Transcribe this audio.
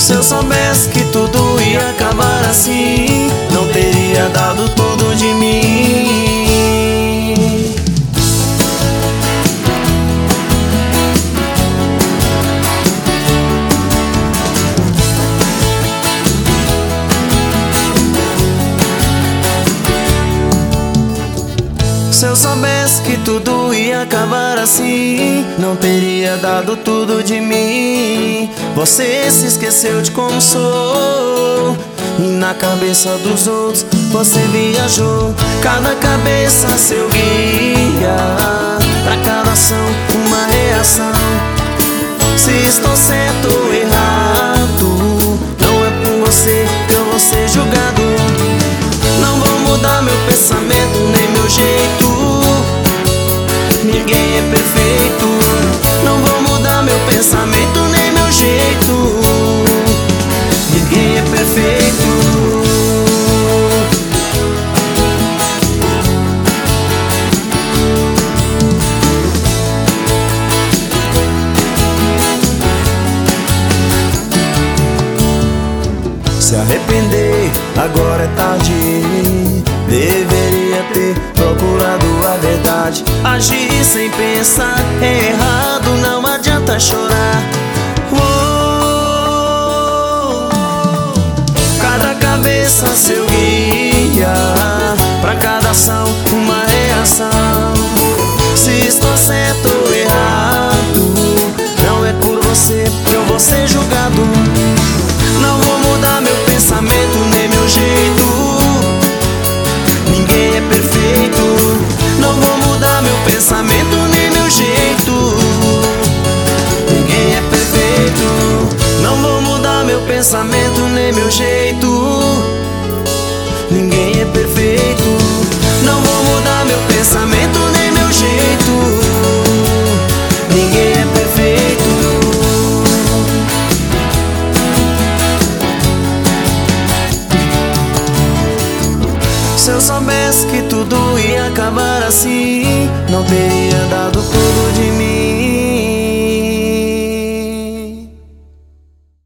Se eu soubesse que tudo ia acabar assim, não teria dado tudo de mim. Se eu soubesse que tudo ia acabar assim, não teria dado tudo de mim. Você se esqueceu de como sou, e na cabeça dos outros você viajou. Cada cabeça seu guia, pra cada ação uma reação. Se estou certo ou errado, não é por você que eu vou ser julgado. Não vou mudar meu pensamento nem meu jeito, ninguém é perfeito. Não vou mudar meu pensamento nem meu jeito, ninguém é perfeito. Se arrepender, agora é tarde. Deveria ter procurado a verdade. Agir sem pensar é errado, não adianta chorar. Cada cabeça seu guia, pra cada ação uma reação. Se estou certo ou errado, não é por você que eu vou ser julgado. Não vou mudar meu pensamento nem meu jeito, ninguém é perfeito. Não vou mudar meu pensamento nem meu jeito, ninguém é perfeito. Não vou mudar meu pensamento nem meu jeito, ninguém é perfeito. Não vou mudar meu pensamento nem meu jeito, ninguém é perfeito. Se eu soubesse que tudo ia acabar assim, não teria dado